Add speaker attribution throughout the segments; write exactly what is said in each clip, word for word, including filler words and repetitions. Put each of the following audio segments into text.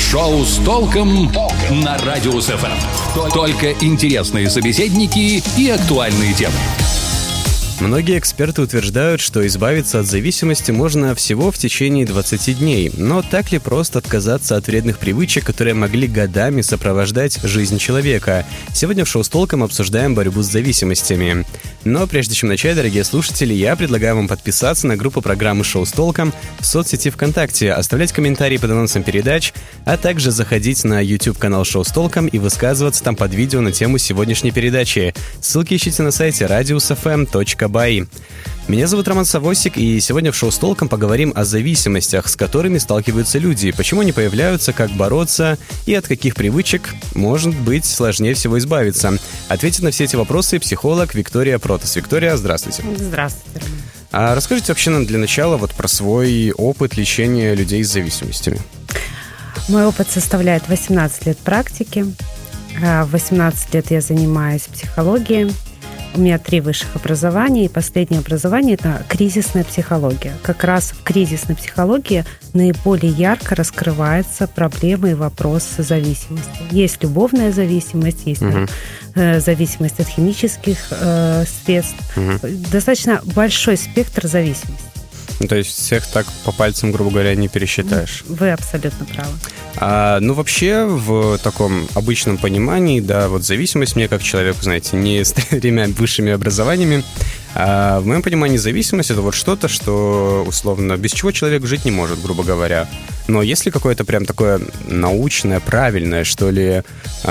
Speaker 1: Шоу с толком на Радио эс эф эм. Только интересные собеседники и актуальные темы.
Speaker 2: Многие эксперты утверждают, что избавиться от зависимости можно всего в течение двадцати дней. Но так ли просто отказаться от вредных привычек, которые могли годами сопровождать жизнь человека? Сегодня в шоу с толком обсуждаем борьбу с зависимостями. Но прежде чем начать, дорогие слушатели, я предлагаю вам подписаться на группу программы «Шоу с толком» в соцсети ВКонтакте, оставлять комментарии под анонсом передач, а также заходить на YouTube-канал «Шоу с толком» и высказываться там под видео на тему сегодняшней передачи. Ссылки ищите на сайте радиус эф эм точка бай. Меня зовут Роман Савосик, и сегодня в шоу с толком поговорим о зависимостях, с которыми сталкиваются люди, почему они появляются, как бороться и от каких привычек, может быть, сложнее всего избавиться. Ответит на все эти вопросы психолог Виктория Протас. Виктория, здравствуйте.
Speaker 3: Здравствуйте, Роман.
Speaker 2: А расскажите вообще нам для начала вот про свой опыт лечения людей с зависимостями.
Speaker 3: Мой опыт составляет восемнадцать лет практики. В восемнадцать лет я занимаюсь психологией. У меня три высших образования, и последнее образование – это кризисная психология. Как раз в кризисной психологии наиболее ярко раскрываются проблемы и вопросы зависимости. Есть любовная зависимость, есть угу. э, зависимость от химических э, средств. Угу. Достаточно большой спектр зависимости.
Speaker 2: Ну, то есть всех так по пальцам, грубо говоря, не пересчитаешь.
Speaker 3: Вы абсолютно правы.
Speaker 2: А, ну, вообще, в таком обычном понимании, да, вот зависимость мне, как человеку, знаете, не с тремя высшими образованиями, а в моем понимании зависимость — это вот что-то, что, условно, без чего человек жить не может, грубо говоря. Но есть ли какое-то прям такое научное, правильное, что ли,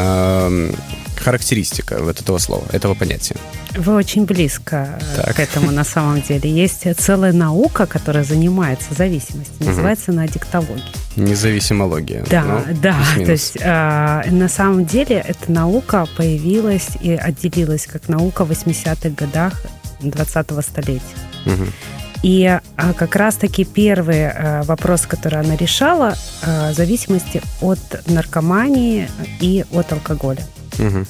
Speaker 2: э, характеристика вот этого слова, этого понятия?
Speaker 3: Вы очень близко так. к этому на самом деле. Есть целая наука, которая занимается зависимостью, называется угу. она аддиктология. Независимология. Да, ну, да. То есть э, на самом деле эта наука появилась и отделилась как наука в восьмидесятых годах двадцатого столетия. Угу. И а, как раз-таки первый а, вопрос, который она решала, а, зависимости от наркомании и от алкоголя. Угу.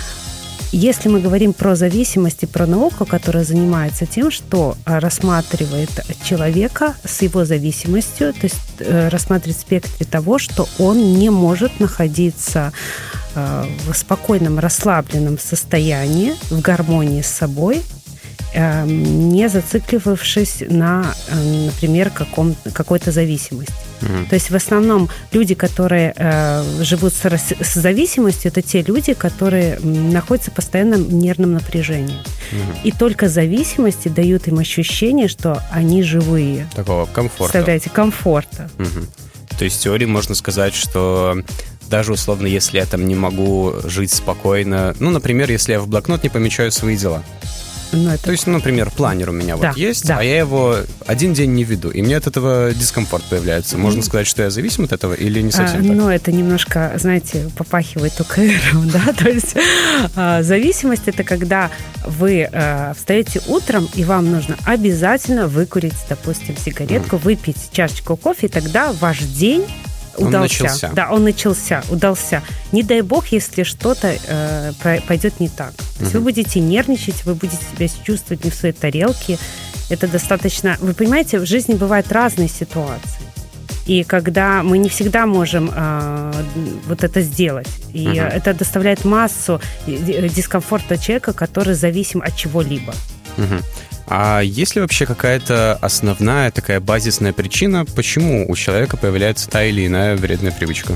Speaker 3: Если мы говорим про зависимость и про науку, которая занимается тем, что рассматривает человека с его зависимостью, то есть э, рассматривает в спектре того, что он не может находиться э, в спокойном, расслабленном состоянии, в гармонии с собой, э, не зацикливавшись на, э, например, каком, какой-то зависимости. Mm-hmm. То есть в основном люди, которые э, живут с, с зависимостью, это те люди, которые находятся в постоянном нервном напряжении. Mm-hmm. И только зависимости дают им ощущение, что они живые.
Speaker 2: Такого комфорта.
Speaker 3: Представляете, комфорта.
Speaker 2: Mm-hmm. То есть в теории можно сказать, что даже условно, если я там не могу жить спокойно, ну, например, если я в блокнот не помечаю свои дела. Ну, это... То есть, например, планер у меня да, вот есть, да. а я его один день не веду, и мне от этого дискомфорт появляется. Можно mm-hmm. сказать, что я зависим от этого или не совсем а, так?
Speaker 3: Ну, это немножко, знаете, попахивает ОКРом, да, то есть а, зависимость – это когда вы а, встаете утром, и вам нужно обязательно выкурить, допустим, сигаретку, mm-hmm. выпить чашечку кофе, и тогда ваш день удался. Он начался. Да, он начался, удался. Не дай бог, если что-то э, пойдет не так. То есть угу. вы будете нервничать, вы будете себя чувствовать не в своей тарелке. Это достаточно... Вы понимаете, в жизни бывают разные ситуации. И когда мы не всегда можем э, вот это сделать. И угу. это доставляет массу дискомфорта человека, который зависим от чего-либо.
Speaker 2: Угу. А есть ли вообще какая-то основная такая базисная причина, почему у человека появляется та или иная вредная привычка?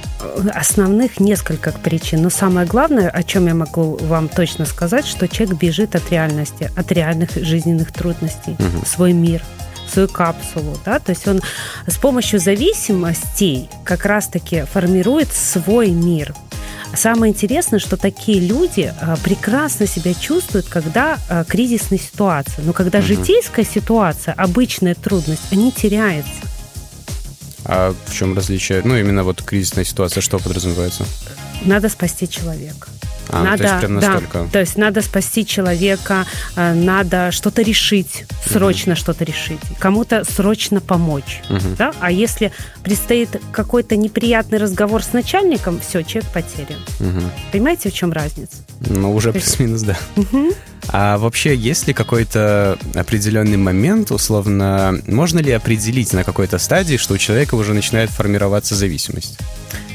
Speaker 3: Основных несколько причин. Но самое главное, о чем я могу вам точно сказать, что человек бежит от реальности, от реальных жизненных трудностей, угу. в свой мир, в свою капсулу. Да? То есть он с помощью зависимостей как раз-таки формирует свой мир. Самое интересное, что такие люди а, прекрасно себя чувствуют, когда а, кризисная ситуация. Но когда угу. житейская ситуация, обычная трудность, они теряются.
Speaker 2: А в чем различие? Ну, именно вот кризисная ситуация, что подразумевается?
Speaker 3: Надо спасти человека.
Speaker 2: А,
Speaker 3: надо,
Speaker 2: то есть прям настолько.
Speaker 3: Да, то есть надо спасти человека, надо что-то решить, срочно угу. что-то решить, кому-то срочно помочь. Угу. Да? А если предстоит какой-то неприятный разговор с начальником, все, человек потерян. Угу. Понимаете, в чем разница?
Speaker 2: Ну, уже плюс-минус, да.
Speaker 3: Угу.
Speaker 2: А вообще, есть ли какой-то определенный момент, условно, можно ли определить на какой-то стадии, что у человека уже начинает формироваться зависимость?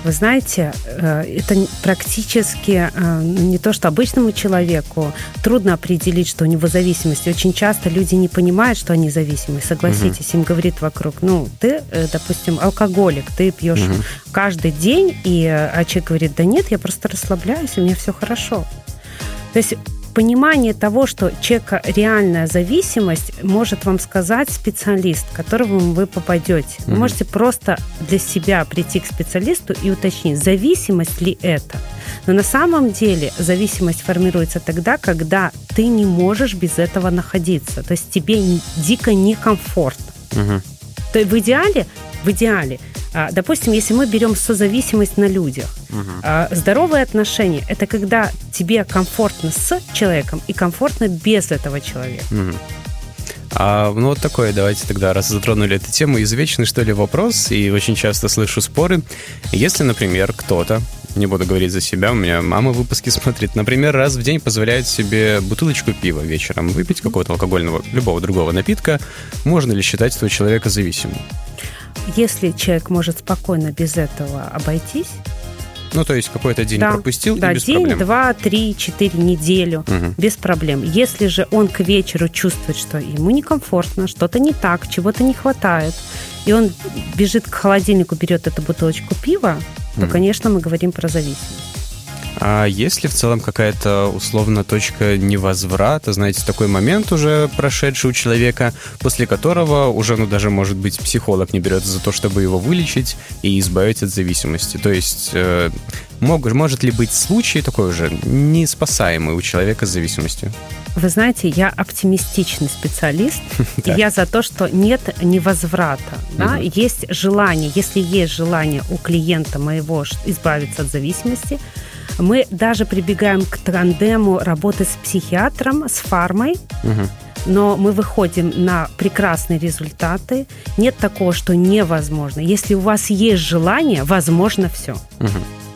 Speaker 3: Вы знаете, это практически не то, что обычному человеку трудно определить, что у него зависимость. Очень часто люди не понимают, что они зависимы. Согласитесь, угу. им говорит вокруг, ну, ты, допустим, алкоголик, ты пьешь угу. каждый день, и а человек говорит, да нет, я просто расслабляюсь, у меня все хорошо. То есть понимание того, что у человека реальная зависимость, может вам сказать специалист, к которому вы попадете. Mm-hmm. Вы можете просто для себя прийти к специалисту и уточнить, зависимость ли это. Но на самом деле зависимость формируется тогда, когда ты не можешь без этого находиться. То есть тебе дико некомфортно. Mm-hmm. То есть в идеале, в идеале, допустим, если мы берем созависимость на людях, угу. здоровые отношения – это когда тебе комфортно с человеком и комфортно без этого человека.
Speaker 2: Угу. А, ну вот такое, давайте тогда, раз затронули эту тему, извечный, что ли, вопрос, и очень часто слышу споры. Если, например, кто-то, не буду говорить за себя, у меня мама выпуски смотрит, например, раз в день позволяет себе бутылочку пива вечером выпить, какого-то алкогольного, любого другого напитка, можно ли считать этого человека зависимым?
Speaker 3: Если человек может спокойно без этого обойтись...
Speaker 2: Ну, то есть какой-то день да, пропустил
Speaker 3: да,
Speaker 2: и без
Speaker 3: день,
Speaker 2: проблем.
Speaker 3: день, два, три, четыре, неделю, угу. без проблем. Если же он к вечеру чувствует, что ему некомфортно, что-то не так, чего-то не хватает, и он бежит к холодильнику, берет эту бутылочку пива, то, угу. конечно, мы говорим про зависимость.
Speaker 2: А есть ли в целом какая-то условно точка невозврата, знаете, такой момент уже прошедший у человека, после которого уже, ну, даже, может быть, психолог не берется за то, чтобы его вылечить и избавить от зависимости? То есть э, мог, может ли быть случай такой уже неспасаемый у человека с зависимостью?
Speaker 3: Вы знаете, я оптимистичный специалист, и я за то, что нет невозврата. Да? Угу. Есть желание, если есть желание у клиента моего избавиться от зависимости, мы даже прибегаем к тандему работы с психиатром, с фармой, угу. но мы выходим на прекрасные результаты. Нет такого, что невозможно. Если у вас есть желание, возможно все.
Speaker 2: Угу.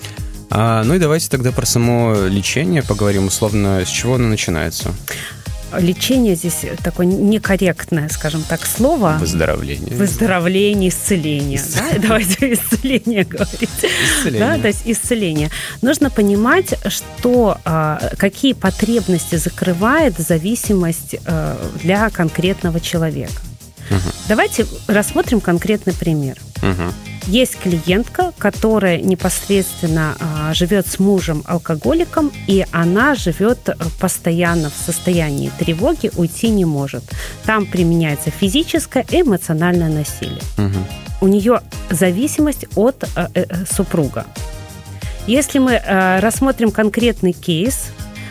Speaker 2: А, ну и давайте тогда про само лечение поговорим. Условно, с чего оно начинается?
Speaker 3: Лечение здесь такое некорректное, скажем так, слово.
Speaker 2: Выздоровление.
Speaker 3: Выздоровление, исцеление. Да? Давайте исцеление говорить.
Speaker 2: Исцеление.
Speaker 3: Да, то есть исцеление. Нужно понимать, что, какие потребности закрывает зависимость для конкретного человека. Угу. Давайте рассмотрим конкретный пример. Угу. Есть клиентка, которая непосредственно а, живет с мужем-алкоголиком, и она живет постоянно в состоянии тревоги, уйти не может. Там применяется физическое и эмоциональное насилие. Угу. У нее зависимость от а, э, супруга. Если мы а, рассмотрим конкретный кейс,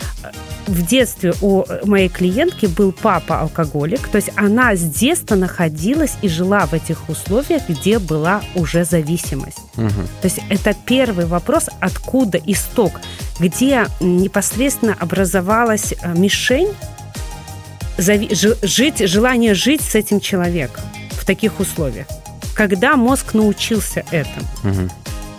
Speaker 3: в детстве у моей клиентки был папа-алкоголик, то есть она с детства находилась и жила в этих условиях, где была уже зависимость. Угу. То есть это первый вопрос, откуда исток, где непосредственно образовалась мишень, зави- жить, желание жить с этим человеком в таких условиях. Когда мозг научился этому? Угу.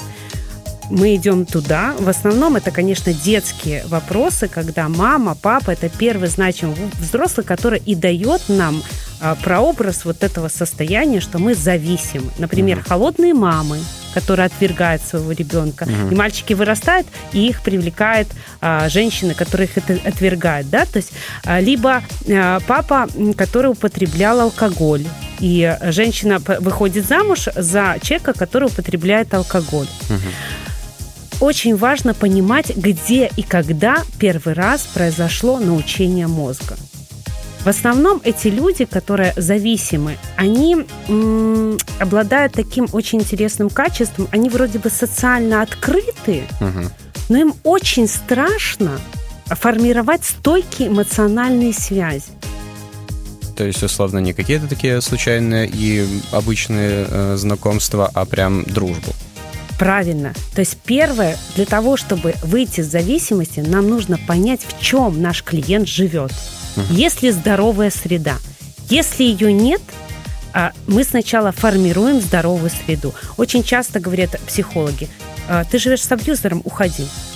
Speaker 3: Мы идем туда. В основном это, конечно, детские вопросы, когда мама, папа – это первый значимый взрослый, который и дает нам а, прообраз вот этого состояния, что мы зависимы. Например, uh-huh. холодные мамы, которые отвергают своего ребенка. Uh-huh. И мальчики вырастают, и их привлекают а, женщины, которые их это отвергают. Да? То есть, а, либо а, папа, который употреблял алкоголь. И женщина выходит замуж за человека, который употребляет алкоголь. Uh-huh. Очень важно понимать, где и когда первый раз произошло научение мозга. В основном эти люди, которые зависимы, они м- обладают таким очень интересным качеством. Они вроде бы социально открыты, угу. но им очень страшно формировать стойкие эмоциональные связи.
Speaker 2: То есть, условно, не какие-то такие случайные и обычные э, знакомства, а прям дружбу.
Speaker 3: Правильно. То есть первое, для того, чтобы выйти из зависимости, нам нужно понять, в чем наш клиент живет. Uh-huh. Есть ли здоровая среда? Если ее нет, мы сначала формируем здоровую среду. Очень часто говорят психологи: ты живешь с абьюзером, уходи.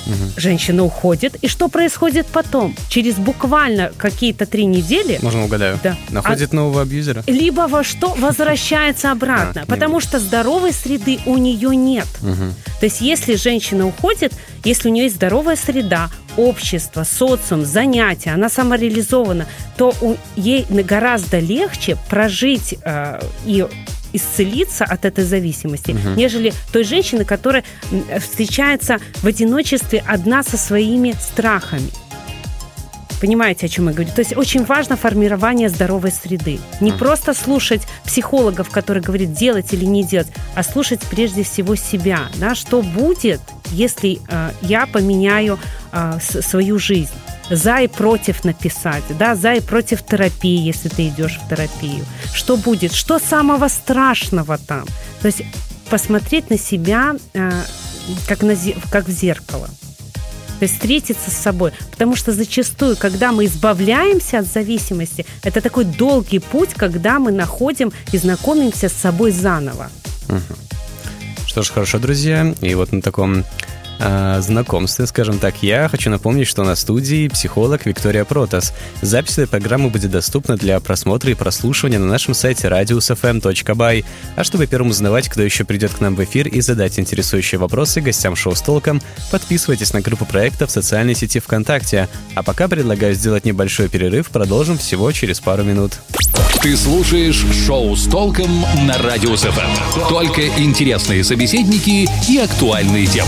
Speaker 3: Угу. Женщина уходит, и что происходит потом? Через буквально какие-то три недели...
Speaker 2: Можно угадаю.
Speaker 3: Да.
Speaker 2: Находит а, нового абьюзера.
Speaker 3: Либо во что возвращается обратно, а, потому что здоровой среды у нее нет. Угу. То есть если женщина уходит, если у нее есть здоровая среда, общество, социум, занятия, она самореализована, то у, ей гораздо легче прожить э, и исцелиться от этой зависимости, угу. нежели той женщины, которая встречается в одиночестве одна со своими страхами. Понимаете, о чем я говорю? То есть очень важно формирование здоровой среды. Не просто слушать психологов, которые говорят делать или не делать, а слушать прежде всего себя. Да? Что будет, если э, я поменяю э, с- свою жизнь? За и против написать, да, за и против терапии, если ты идешь в терапию. Что будет? Что самого страшного там? То есть посмотреть на себя э, как, на, как в зеркало. То есть встретиться с собой. Потому что зачастую, когда мы избавляемся от зависимости, это такой долгий путь, когда мы находим и знакомимся с собой заново.
Speaker 2: Угу. Что ж, хорошо, друзья. И вот на таком знакомстве, скажем так, я хочу напомнить, что на студии психолог Виктория Протас. Запись этой программы будет доступна для просмотра и прослушивания на нашем сайте радиус эф эм точка бай. А чтобы первым узнавать, кто еще придет к нам в эфир и задать интересующие вопросы гостям шоу «С толком», подписывайтесь на группу проекта в социальной сети ВКонтакте. А пока предлагаю сделать небольшой перерыв, продолжим всего через пару минут.
Speaker 1: Ты слушаешь шоу «С толком» на радиус эф эм. Только интересные собеседники и актуальные темы.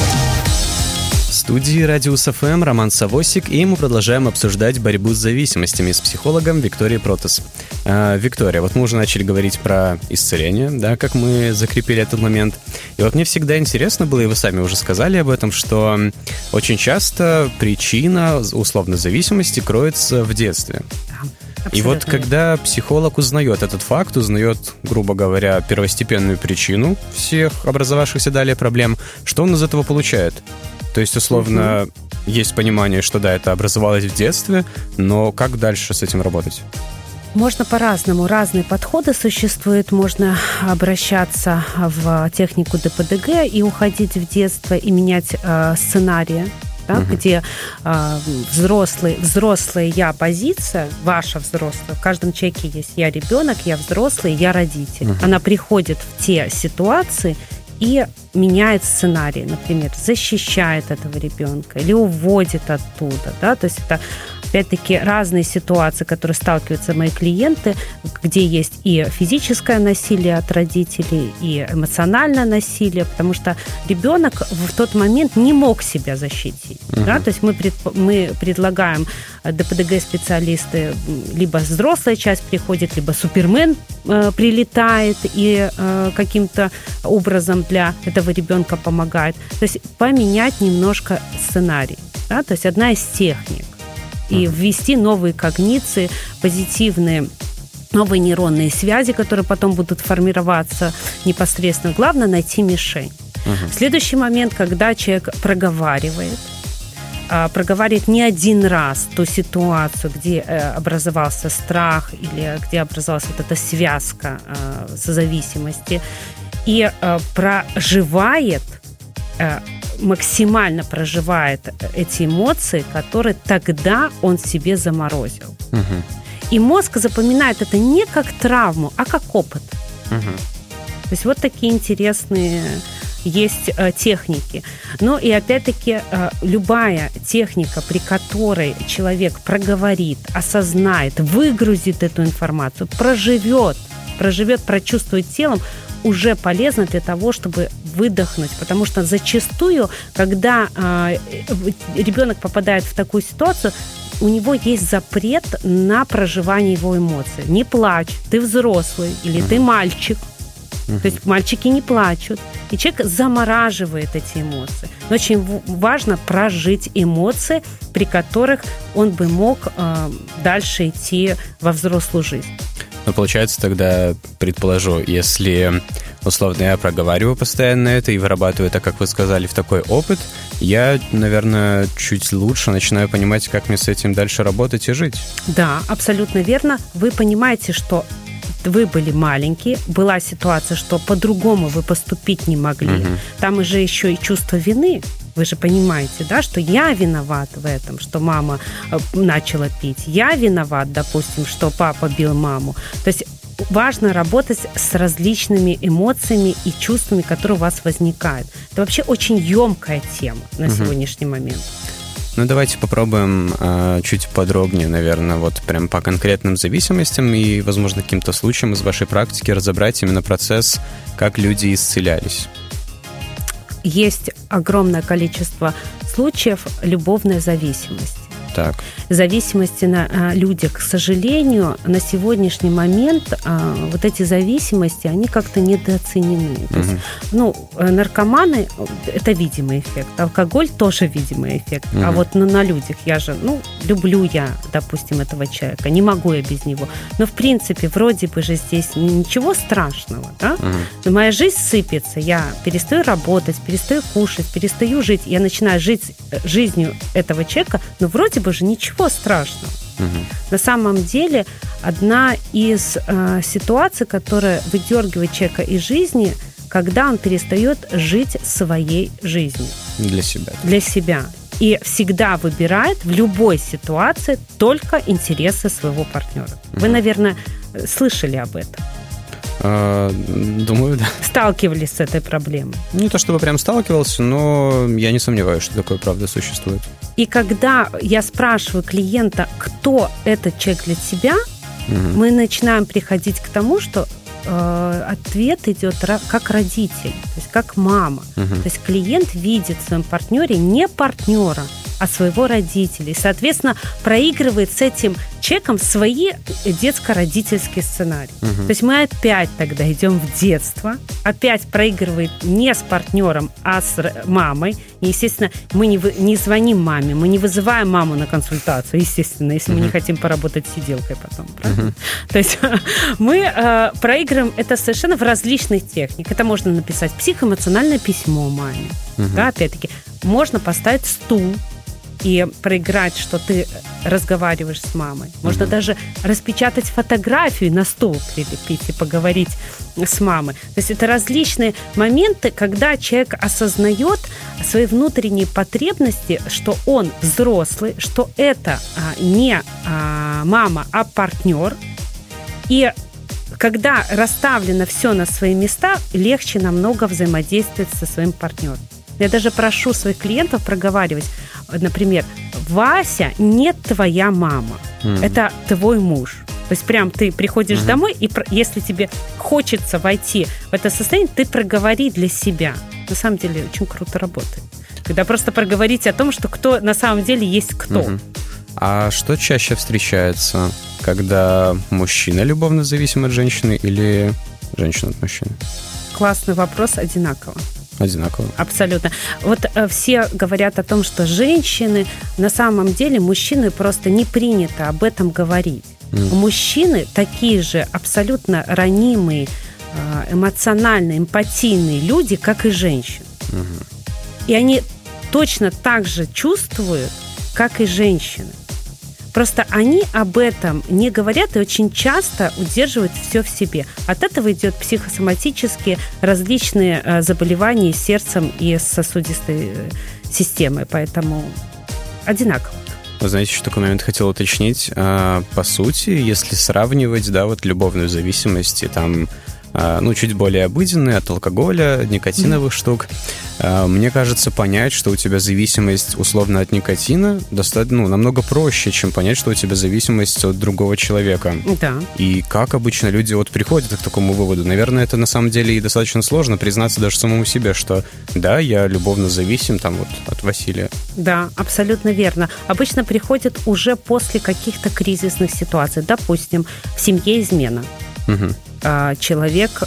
Speaker 2: В студии радиус эф эм Роман Савосик, и мы продолжаем обсуждать борьбу с зависимостями с психологом Викторией Протас. А, Виктория, вот мы уже начали говорить про исцеление, да, как мы закрепили этот момент. И вот мне всегда интересно было, и вы сами уже сказали об этом, что очень часто причина условной зависимости кроется в детстве.
Speaker 3: Абсолютно.
Speaker 2: И вот когда психолог узнает этот факт, узнает, грубо говоря, первостепенную причину всех образовавшихся далее проблем, что он из этого получает? То есть, условно, угу. есть понимание, что да, это образовалось в детстве, но как дальше с этим работать?
Speaker 3: Можно по-разному. Разные подходы существуют. Можно обращаться в технику дэ пэ дэ гэ и уходить в детство и менять э, сценарии. Да, угу. где э, взрослый, взрослая я-позиция, ваша взрослая, в каждом человеке есть я ребенок, я взрослый, я родитель. Угу. Она приходит в те ситуации и меняет сценарий, например, защищает этого ребенка или уводит оттуда, да, то есть это опять-таки разные ситуации, которые сталкиваются мои клиенты, где есть и физическое насилие от родителей, и эмоциональное насилие, потому что ребенок в тот момент не мог себя защитить. Uh-huh. Да? То есть мы, пред, мы предлагаем дэ пэ дэ гэ-специалисты, либо взрослая часть приходит, либо супермен э, прилетает и э, каким-то образом для этого ребенка помогает. То есть поменять немножко сценарий. Да? То есть одна из техник. И ввести новые когниции, позитивные, новые нейронные связи, которые потом будут формироваться непосредственно. Главное найти мишень. Uh-huh. Следующий момент, когда человек проговаривает, проговаривает не один раз ту ситуацию, где образовался страх или где образовалась вот эта связка созависимости, и проживает, максимально проживает эти эмоции, которые тогда он себе заморозил. Угу. И мозг запоминает это не как травму, а как опыт. Угу. То есть вот такие интересные есть э, техники. Но и опять-таки э, любая техника, при которой человек проговорит, осознает, выгрузит эту информацию, проживет, проживет, прочувствует телом, уже полезно для того, чтобы выдохнуть. Потому что зачастую, когда э, ребенок попадает в такую ситуацию, у него есть запрет на проживание его эмоций. Не плачь, ты взрослый или uh-huh. ты мальчик. Uh-huh. То есть мальчики не плачут. И человек замораживает эти эмоции. Но очень важно прожить эмоции, при которых он бы мог э, дальше идти во взрослую жизнь.
Speaker 2: Ну, получается, тогда, предположу, если, условно, я проговариваю постоянно это и вырабатываю это, как вы сказали, в такой опыт, я, наверное, чуть лучше начинаю понимать, как мне с этим дальше работать и жить.
Speaker 3: Да, абсолютно верно. Вы понимаете, что вы были маленькие, была ситуация, что по-другому вы поступить не могли. Угу. Там уже еще и чувство вины. Вы же понимаете, да, что я виноват в этом, что мама начала пить. Я виноват, допустим, что папа бил маму. То есть важно работать с различными эмоциями и чувствами, которые у вас возникают. Это вообще очень емкая тема на угу. сегодняшний момент.
Speaker 2: Ну, давайте попробуем э, чуть подробнее, наверное, вот прям по конкретным зависимостям и, возможно, каким-то случаям из вашей практики разобрать именно процесс, как люди исцелялись.
Speaker 3: Есть огромное количество случаев любовной зависимости.
Speaker 2: Так.
Speaker 3: Зависимости на а, людях. К сожалению, на сегодняшний момент а, вот эти зависимости, они как-то недооценены. То есть, ну, наркоманы – это видимый эффект. Алкоголь – тоже видимый эффект. Угу. А вот на, на людях я же, ну, люблю я, допустим, этого человека, не могу я без него. Но, в принципе, вроде бы же здесь ничего страшного, да? Угу. Но моя жизнь сыпется, я перестаю работать, перестаю кушать, перестаю жить. Я начинаю жить жизнью этого человека, но вроде бы же ничего страшного. Угу. На самом деле, одна из э, ситуаций, которая выдергивает человека из жизни, когда он перестает жить своей жизнью.
Speaker 2: Для себя.
Speaker 3: Для себя. И всегда выбирает в любой ситуации только интересы своего партнера. Угу. Вы, наверное, слышали об этом.
Speaker 2: А, думаю, да.
Speaker 3: Сталкивались с этой проблемой?
Speaker 2: Не то чтобы прям сталкивался, но я не сомневаюсь, что такое правда существует.
Speaker 3: И когда я спрашиваю клиента, кто этот человек для тебя, угу. мы начинаем приходить к тому, что э, ответ идет как родитель, то есть как мама. Угу. То есть клиент видит в своем партнере не партнера, а своего родителя. И, соответственно, проигрывает с этим человеком свои детско-родительские сценарии. Угу. То есть мы опять тогда идем в детство, опять проигрывает не с партнером, а с мамой. И, естественно, мы не, вы, не звоним маме, мы не вызываем маму на консультацию, естественно, если угу. мы не хотим поработать сиделкой потом. Правильно? Угу. То есть мы э, проигрываем это совершенно в различных техниках. Это можно написать психоэмоциональное письмо маме. Угу. Да, опять-таки, можно поставить стул и проиграть, что ты разговариваешь с мамой. Можно mm-hmm. даже распечатать фотографию, на стол прилепить и поговорить с мамой. То есть это различные моменты, когда человек осознает свои внутренние потребности, что он взрослый, что это а, не а, мама, а партнер. И когда расставлено все на свои места, легче намного взаимодействовать со своим партнером. Я даже прошу своих клиентов проговаривать, например, Вася не твоя мама, mm-hmm. это твой муж. То есть прям ты приходишь mm-hmm. домой, и если тебе хочется войти в это состояние, ты проговори для себя. На самом деле очень круто работает. Когда просто проговорить о том, что кто на самом деле есть кто.
Speaker 2: Mm-hmm. А что чаще встречается, когда мужчина любовно зависим от женщины или женщина от мужчины?
Speaker 3: Классный вопрос, одинаково.
Speaker 2: Одинаково.
Speaker 3: Абсолютно. Вот э, все говорят о том, что женщины, на самом деле мужчины просто не принято об этом говорить. Mm. Мужчины такие же абсолютно ранимые, э, эмоциональные, эмпатийные люди, как и женщины. Mm-hmm. И они точно так же чувствуют, как и женщины. Просто они об этом не говорят и очень часто удерживают все в себе. От этого идет психосоматические различные заболевания с сердцем и с сосудистой системой. Поэтому одинаково.
Speaker 2: Вы знаете, еще такой момент хотел уточнить. По сути, если сравнивать, да, вот любовную зависимость и там, ну, чуть более обыденные от алкоголя, никотиновых mm-hmm. штук, мне кажется, понять, что у тебя зависимость условно от никотина, достаточно, ну, намного проще, чем понять, что у тебя зависимость от другого человека.
Speaker 3: Да.
Speaker 2: И как обычно люди вот приходят к такому выводу? Наверное, это на самом деле и достаточно сложно признаться даже самому себе, что да, я любовно зависим там вот от Василия.
Speaker 3: Да, абсолютно верно. Обычно приходят уже после каких-то кризисных ситуаций. Допустим, в семье измена. Угу. Человек,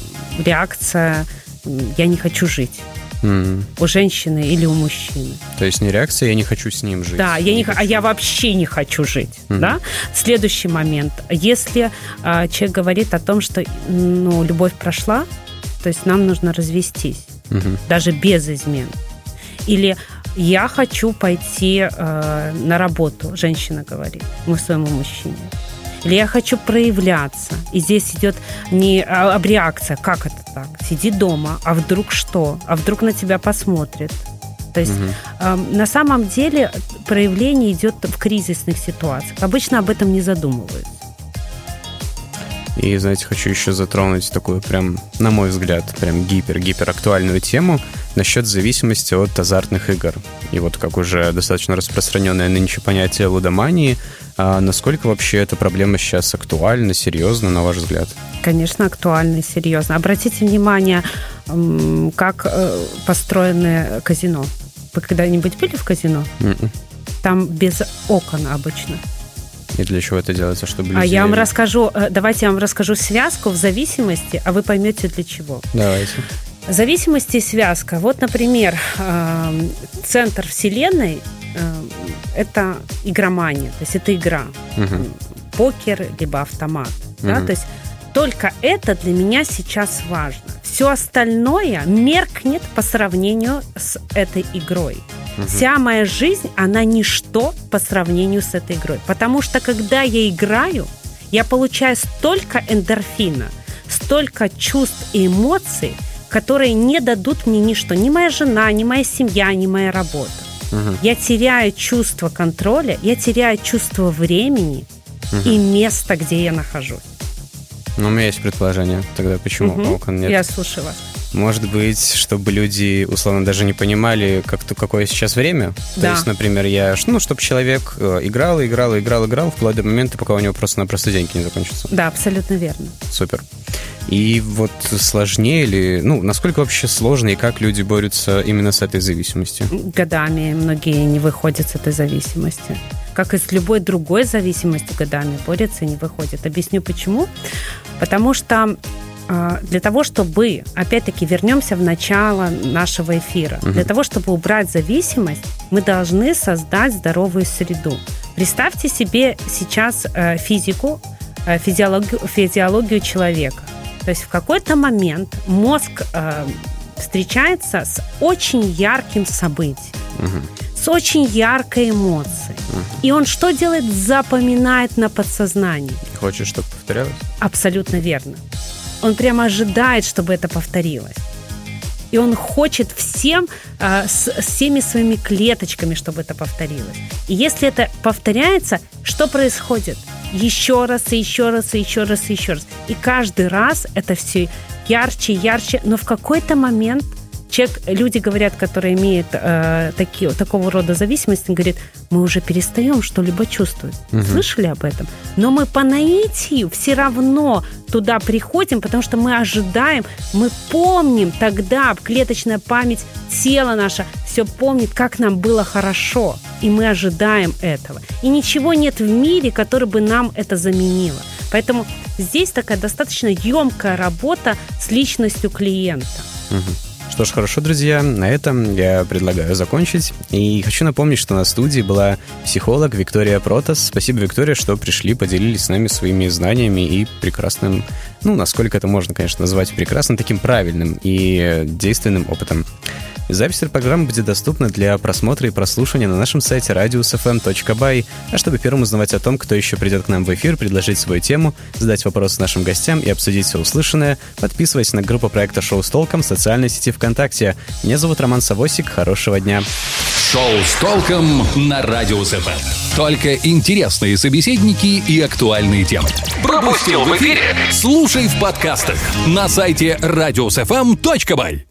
Speaker 3: реакция «я не хочу жить». Mm. У женщины или у мужчины.
Speaker 2: То есть не реакция «я не хочу с ним жить».
Speaker 3: Да, я не, а я вообще не хочу жить. Mm. Да? Следующий момент. Если а, человек говорит о том, что ну, любовь прошла, то есть нам нужно развестись, mm-hmm. даже без измен. Или я хочу пойти а, на работу, женщина говорит своему мужчине. Или я хочу проявляться. И здесь идет не об реакция. Как это так? Сиди дома. А вдруг что? А вдруг на тебя посмотрят? То есть угу. э, на самом деле проявление идет в кризисных ситуациях. Обычно об этом не задумываются.
Speaker 2: И, знаете, хочу еще затронуть такую прям, на мой взгляд, прям гипер-гипер актуальную тему насчет зависимости от азартных игр. И вот как уже достаточно распространенное нынче понятие лудомании, а насколько вообще эта проблема сейчас актуальна, серьезна, на ваш взгляд?
Speaker 3: Конечно, актуальна и серьезна. Обратите внимание, как построены казино. Вы когда-нибудь были в казино? Mm-mm. Там без окон обычно.
Speaker 2: И для чего это делается, чтобы люди...
Speaker 3: А я вам расскажу, давайте я вам расскажу связку в зависимости, а вы поймете для чего.
Speaker 2: Давайте.
Speaker 3: Зависимость и связка. Вот, например, центр Вселенной – это игромания, то есть это игра. Угу. Покер, либо автомат. Угу. Да? То есть только это для меня сейчас важно. Все остальное меркнет по сравнению с этой игрой. Угу. Вся моя жизнь, она ничто по сравнению с этой игрой. Потому что, когда я играю, я получаю столько эндорфина, столько чувств и эмоций, которые не дадут мне ничто. Ни моя жена, ни моя семья, ни моя работа. Угу. Я теряю чувство контроля, я теряю чувство времени угу. и места, где я нахожусь.
Speaker 2: Ну, у меня есть предположение. Тогда почему
Speaker 3: угу.
Speaker 2: окон нет?
Speaker 3: Я слушаю вас.
Speaker 2: Может быть, чтобы люди, условно, даже не понимали, как то, какое сейчас время. Да. То есть, например, я, ну, чтобы человек играл, играл, играл, играл, вплоть до момента, пока у него просто-напросто деньги не закончатся.
Speaker 3: Да, абсолютно верно.
Speaker 2: Супер. И вот сложнее ли, ну, насколько вообще сложно и как люди борются именно с этой зависимостью? Годами
Speaker 3: многие не выходят с этой зависимости. Как и с любой другой зависимостью, годами борются и не выходят. Объясню почему. Потому что для того, чтобы, опять-таки, вернемся в начало нашего эфира, угу. для того, чтобы убрать зависимость, мы должны создать здоровую среду. Представьте себе сейчас физику, физиологию, физиологию человека. То есть в какой-то момент мозг э, встречается с очень ярким событием, угу. с очень яркой эмоцией. Угу. И он что делает? Запоминает на подсознании.
Speaker 2: Хочет, чтобы повторялось?
Speaker 3: Абсолютно верно. Он прямо ожидает, чтобы это повторилось. И он хочет всем, э, с, с всеми своими клеточками, чтобы это повторилось. И если это повторяется, что происходит? Еще раз, и еще раз, и еще раз, и еще раз. И каждый раз это все ярче, ярче. Но в какой-то момент человек, люди говорят, которые имеют э, такие, такого рода зависимости, говорят, мы уже перестаем что-либо чувствовать. Угу. Слышали об этом? Но мы по наитию все равно туда приходим, потому что мы ожидаем, мы помним тогда, клеточная память, тело наше все помнит, как нам было хорошо. И мы ожидаем этого. И ничего нет в мире, которое бы нам это заменило. Поэтому здесь такая достаточно емкая работа с личностью клиента.
Speaker 2: Угу. Что ж, хорошо, друзья, на этом я предлагаю закончить. И хочу напомнить, что на студии была психолог Виктория Протас. Спасибо, Виктория, что пришли, поделились с нами своими знаниями и прекрасным, ну, насколько это можно, конечно, назвать прекрасным, таким правильным и действенным опытом. Запись программы будет доступна для просмотра и прослушивания на нашем сайте радиус эф эм точка бай. А чтобы первым узнавать о том, кто еще придет к нам в эфир, предложить свою тему, задать вопросы нашим гостям и обсудить все услышанное, подписывайся на группу проекта «Шоу с толком» в социальной сети ВКонтакте. Меня зовут Роман Савосик. Хорошего дня.
Speaker 1: Шоу с толком на радиус эф эм. Только интересные собеседники и актуальные темы. Пропустил в эфире? Слушай в подкастах на сайте радиус эф эм точка бай.